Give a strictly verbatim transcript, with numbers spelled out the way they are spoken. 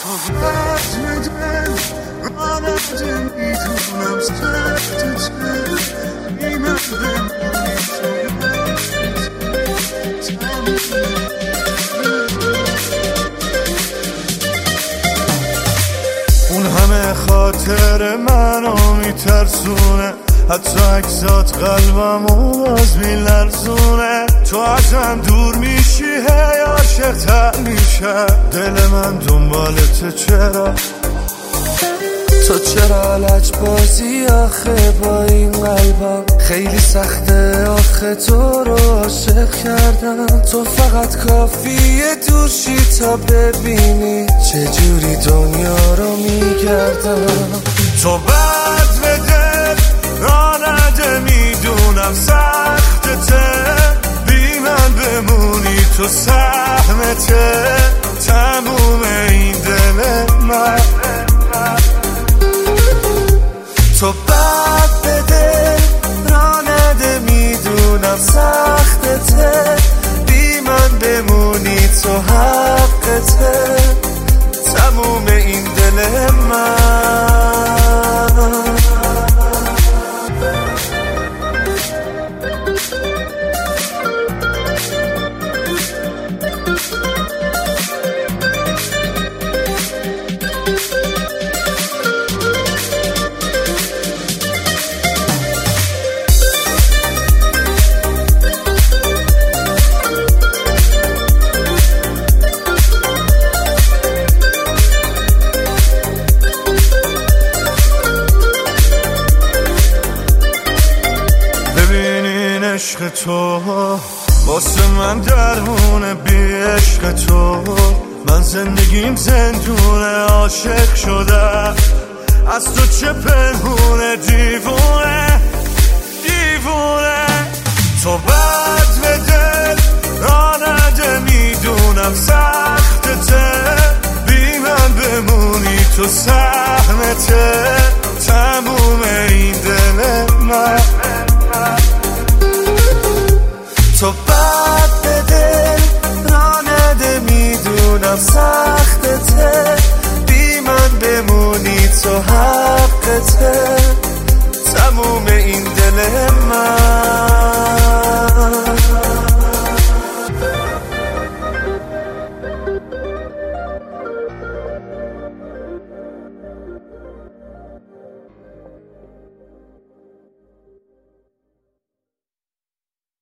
تو بزم دل رانده میدونم سخت چه بیمه اون همه خاطر منو میترسونه، حتی اکسات قلبمو باز میلرزونه. تو ازم دور میشی هی عاشق تر میشه دل من دنبالته، چرا تو چرا لج بازی آخه با این قلبم؟ خیلی سخته آخه تو رو عاشق کردم. تو فقط کافیه دور شی تا ببینی چجوری دنیا رو میگردم. تو بد به دل رانده میدونم سختته، بی من بمونی تو سهمته تموم این دل من. تو بد به دل رانده میدونم سختته، بی من بمونی تو حقته تموم این دل من. عشق تو واسه من درمونه، بی عشق تو من زندگیم زندونه. عاشق شده از تو چه پنهونه، دیوونه دیوونه. تو بد به دل رانه